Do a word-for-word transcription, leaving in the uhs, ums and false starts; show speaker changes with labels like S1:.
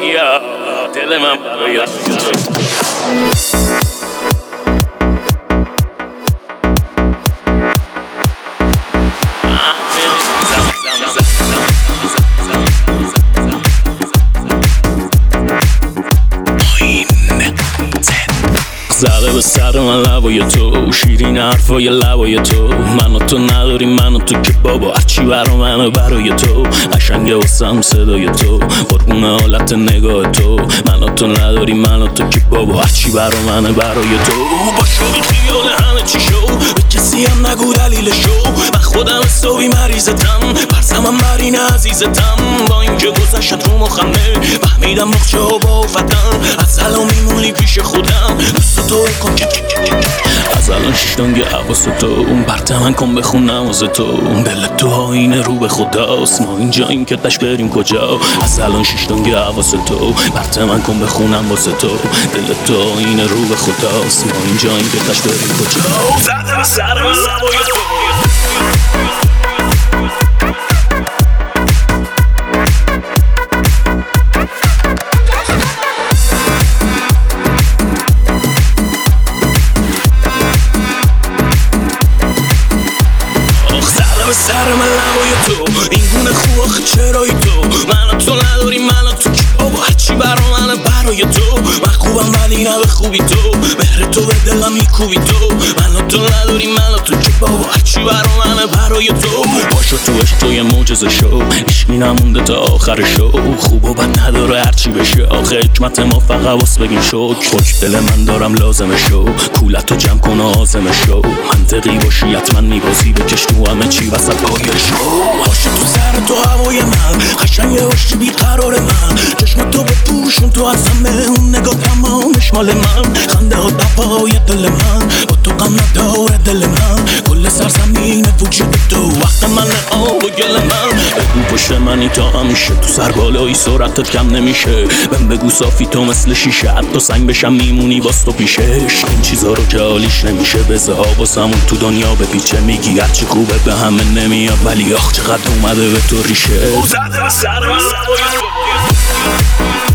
S1: یا دل من برای زده به سر من لبای تو، شیرین حرفای لبای تو. من و تو نداریم، من و تو که بابا هرچی برا منه برای تو. قشنگه واسم صدای تو، قربون حالت نگاه تو. من و تو نداریم، من و تو که بابا هرچی برا منه برای تو. با شوی خیال همه چی شو، به کسی هم نگو دلیل شو. من خودم حسابی مریضتم، برزمم برین عزیزتم. با اینکه گذشت رو مخمه فهمیدم مخچه ها با فتن. از الان میمونی پیش خودم، تو کن از الان شیشتانگه حواس تو. اون برته من کن بخون نماز تو. دل تو آینه رو به خداست، ما اینجا این که تش بریم کجا. از الان شیشتانگه حواس تو. برته من کن بخونم واسه تو. دل تو آینه رو به خداست، ما اینجا این که تش بریم کجا. زده به سر من لبای تو. سر من لبای تو، این گونه خوب آخه چرایی تو. من تو نداری، من تو که بابا هرچی برا منه برای تو. من خوبم ولی نه به خوبی تو، مهر تو به دلم میکوبی تو. من تو نداری، من تو که بابا هرچی برا منه برای تو. باشو تو عشق تو یه معجزه شو، عشقی نمونده تا آخر شو. خوب و بد نداره هرچی بشه، آخه حکمت ما فقط واس بگیم شکر. خوش دل من دارم لازمه شو، کولتو جمع کن و آزمه شو. منطقی باشی حتما میبازی، بکش تو همه چی وسط پای شو. باشه تو سر تو هوای من، قشنگه باشی بیقرار من. چشم تو بپوشون تو از همه، اون نگاه تمامش مال من. خنده ها دپای دل من، با تو غم نداره دل من. کل سرزمین وجود تو وقت من آب و گل من. بگو پشت منی تا همیشه، تو سر بالایی سرعتت کم نمیشه. بهم بگو صافی تو مثل شیشه، حتی سنگ بشم میمونی باز تو پیشش. این چیزا رو که حالیش نمیشه، بزه ها واسمون تو دنیا بپیچه. میگی هرچی خوبه به همه نمیاد، ولی آخ چقدر اومده به تو ریشه. زده به سر من